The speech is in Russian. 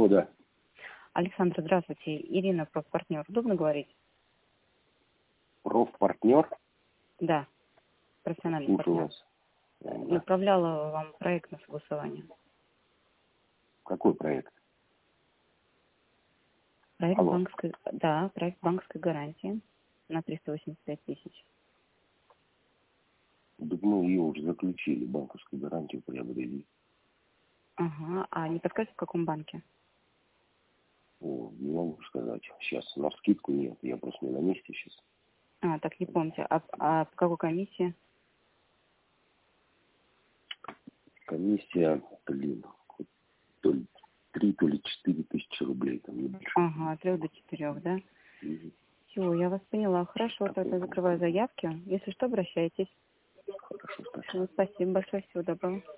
Алло, да. Александр, здравствуйте. Ирина, профпартнер. Удобно говорить? Профпартнер? Да, профессиональный Слушаю партнер. вас. Направляла вам проект на согласование. Какой проект? Проект Алло. проект банковской гарантии на 385 тысяч. Так мы ее уже заключили, банковскую гарантию приобрели. Ага, а не подскажете, в каком банке? О, не могу сказать. Сейчас на скидку нет, я просто не на месте сейчас. Так, не помните. А по какой комиссии? Комиссия, то ли 3, то ли 4 тысячи рублей, там не больше. Ага, от 3 до 4, да? Мгм. Все, я вас поняла. Хорошо, тогда закрываю заявки. Если что, обращайтесь. Хорошо, спасибо. Спасибо большое, всего доброго.